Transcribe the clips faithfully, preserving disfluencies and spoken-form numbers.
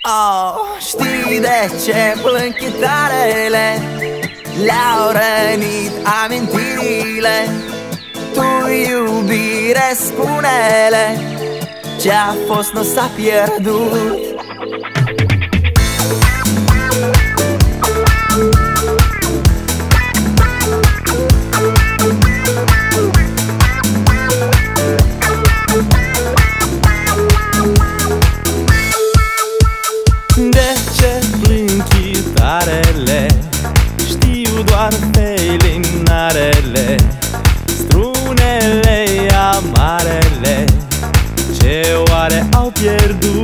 Oh, știi de ce plâng chitarele? Le-au rănit amintirile. Tu, iubire, spune-le, ce-a fost nu s-a pierdut. De ce plâng chitarele? Știu doar felinarele, strunele amarele, ce oare au pierdut?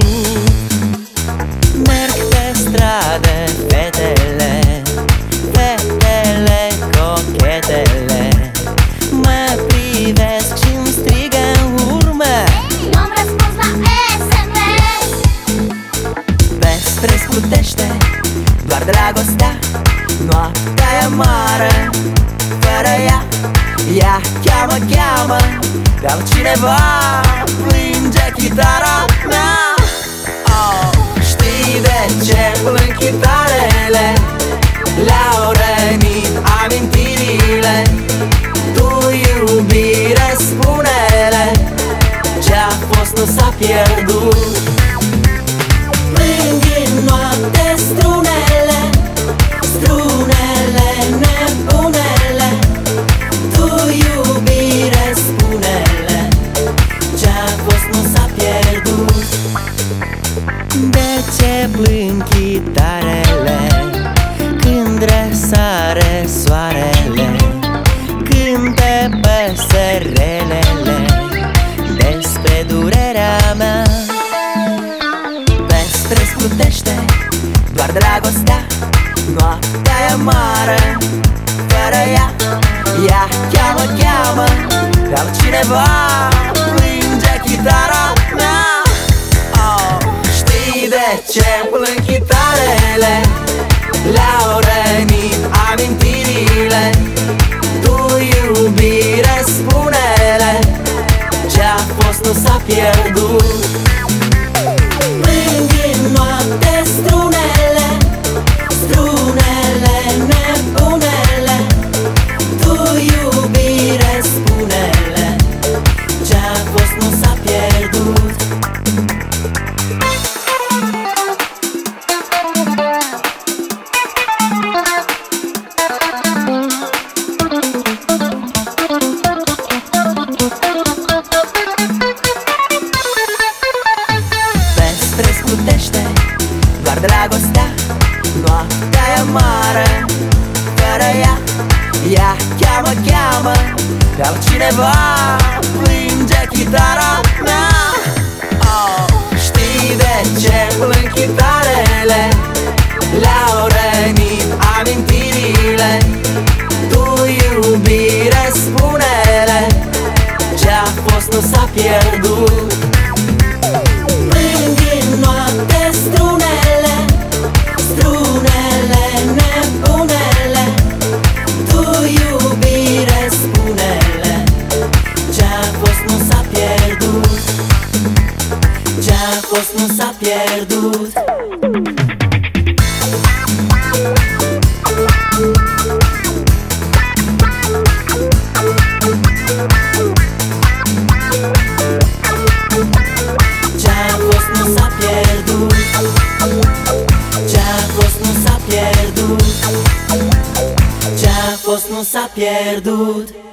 Merg pe stradă fetele, fetele cochetele, mă privesc și-mi strigă în urmă: nu-mi răspuns la S M S. Pe străzi plutește doar dragostea, noaptea e amară fără ea. Ea cheamă, cheamă, pe altcineva, plânge chitara mea. Oh, știi de ce plâng chitarele? Le-au rănit amintirile. Tu, iubire, spune-le, ce-a fost nu s-a pierdut. Plâng în noapte strunele, strunele nebunele. Tu, iubire, spune-le, ce-a fost nu s-a pierdut. De ce plâng chitarele când răsare soarele, cântă păsărelele despre durerea mea? Pe străzi plutește doar dragostea, noaptea e amară fără ea. Ea cheamă, cheamă, pe altcineva, plânge chitara mea. Oh, știi de ce plâng chitarele? Le-au rănit amintirile. Tu, iubire, spune-le, ce-a fost nu s-a pierdut. Plâng în noapte strunele, strunele nebunele. Tu, iubire, spune-le, ce-a fost nu s-a pierdut. Pe străzi plutește doar dragostea, noaptea e amară fără ea. Ea cheamă, cheamă, pe altcineva, plânge chitara mea. Oh, știi de ce plâng chitarele? Le-au rănit amintirile. Tu, iubire, spune-le, ce-a fost nu s-a pierdut. Plâng în noapte strunele, strunele nebunele. Tu, iubire, spune-le, ce-a fost nu s-a pierdut, ce-a fost nu s-a pierdut. Ce-a fost nu s-a pierdut, ce-a fost nu s-a pierdut, ce-a fost nu s-a pierdut.